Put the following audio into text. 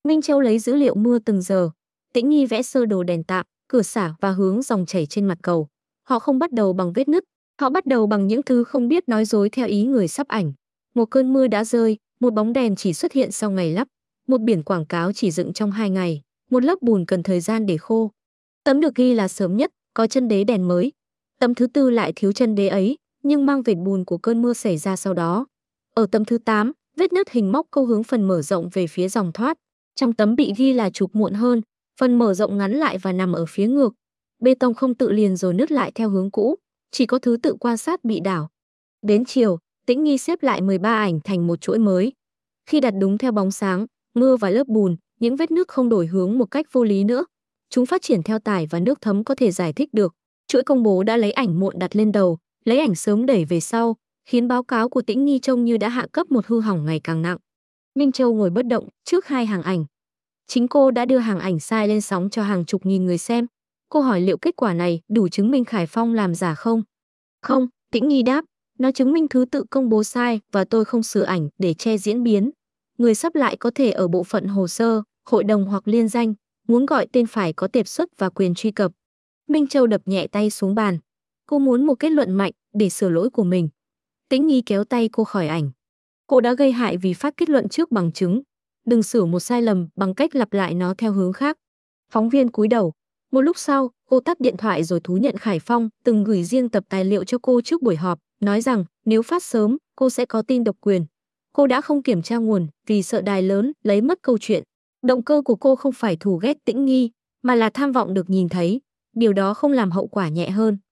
Minh Châu lấy dữ liệu mưa từng giờ. Tĩnh Nhi vẽ sơ đồ đèn tạm, cửa xả và hướng dòng chảy trên mặt cầu. Họ không bắt đầu bằng vết nứt, họ bắt đầu bằng những thứ không biết nói dối theo ý người sắp ảnh. Một cơn mưa đã rơi, một bóng đèn chỉ xuất hiện sau ngày lắp, một biển quảng cáo chỉ dựng trong 2 ngày, một lớp bùn cần thời gian để khô. Tấm được ghi là sớm nhất, có chân đế đèn mới. Tấm thứ tư lại thiếu chân đế ấy, nhưng mang vệt bùn của cơn mưa xảy ra sau đó. Ở tấm thứ 8, vết nứt hình móc câu hướng phần mở rộng về phía dòng thoát. Trong tấm bị ghi là chụp muộn hơn, phần mở rộng ngắn lại và nằm ở phía ngược. Bê tông không tự liền rồi nứt lại theo hướng cũ, chỉ có thứ tự quan sát bị đảo. Đến chiều, Tĩnh Nghi xếp lại 13 ảnh thành một chuỗi mới. Khi đặt đúng theo bóng sáng, mưa và lớp bùn, những vết nước không đổi hướng một cách vô lý nữa. Chúng phát triển theo tải và nước thấm có thể giải thích được. Chuỗi công bố đã lấy ảnh muộn đặt lên đầu, lấy ảnh sớm đẩy về sau, khiến báo cáo của Tĩnh Nghi trông như đã hạ cấp một hư hỏng ngày càng nặng. Minh Châu ngồi bất động trước 2 hàng ảnh. Chính cô đã đưa hàng ảnh sai lên sóng cho hàng chục nghìn người xem. Cô hỏi liệu kết quả này đủ chứng minh Khải Phong làm giả không? Không, Tĩnh Nghi đáp, nó chứng minh thứ tự công bố sai và tôi không sửa ảnh để che diễn biến. Người sắp lại có thể ở bộ phận hồ sơ, hội đồng hoặc liên danh, muốn gọi tên phải có tệp xuất và quyền truy cập. Minh Châu đập nhẹ tay xuống bàn. Cô muốn một kết luận mạnh để sửa lỗi của mình. Tĩnh Nghi kéo tay cô khỏi ảnh. Cô đã gây hại vì phát kết luận trước bằng chứng. Đừng sửa một sai lầm bằng cách lặp lại nó theo hướng khác. Phóng viên cúi đầu. Một lúc sau, cô tắt điện thoại rồi thú nhận Khải Phong từng gửi riêng tập tài liệu cho cô trước buổi họp, nói rằng nếu phát sớm, cô sẽ có tin độc quyền. Cô đã không kiểm tra nguồn vì sợ đài lớn lấy mất câu chuyện. Động cơ của cô không phải thù ghét Tĩnh Nghi, mà là tham vọng được nhìn thấy. Điều đó không làm hậu quả nhẹ hơn.